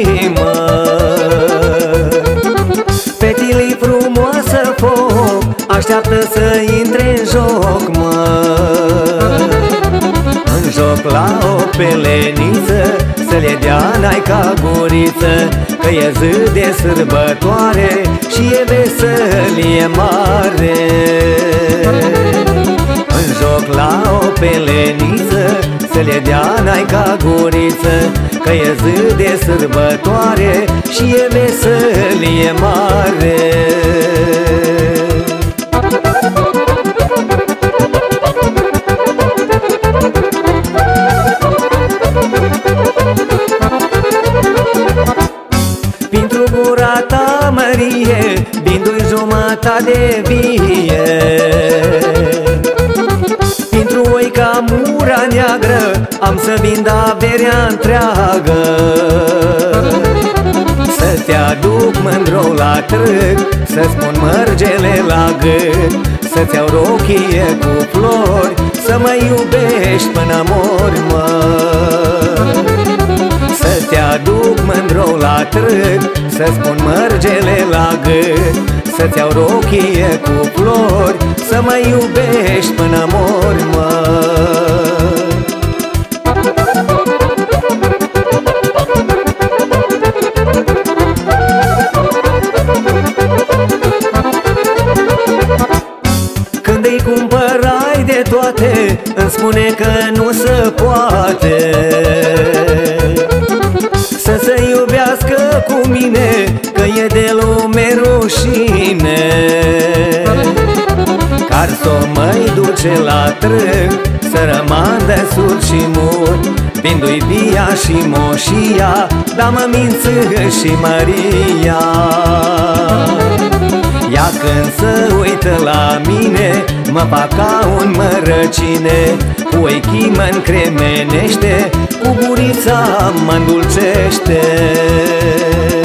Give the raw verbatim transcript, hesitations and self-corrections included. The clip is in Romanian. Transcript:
mă. Fetilii frumoasă foc, așteaptă să intre în joc, mă. În joc la o peleniță, să le dea naica guriță, că e zi de sărbătoare și e veselie mare. În joc la o peleniță, să le dea naica guriță, că e zi de sărbătoare și e veselie mare. Pentru gura ta, Mărie, bindu-i jumătate de vie. Pentru oica mura neagră, am să vind averea întreagă. Să te aduc mândrou la trâg, să spun mărgele la gât, să-ți iau rochie cu flori, să mă iubești până mor, mă. Să te aduc mândrou la trâg, să spun mărgele la gât, să-ți iau rochie cu flori, să mă iubești până mor, mă. Când îi cumpărai de toate, îmi spune că nu se poate să se iubească cu mine, că e de lume rușine. Car s-o mai duce la trâg, să rămandă surd și mut, vindu-i via și moșia, dar mă mință și Maria. Ea când se uită la mine, mă fac ca un mărăcine, cu ochii mă încremenește, cu gurița mă îndulcește.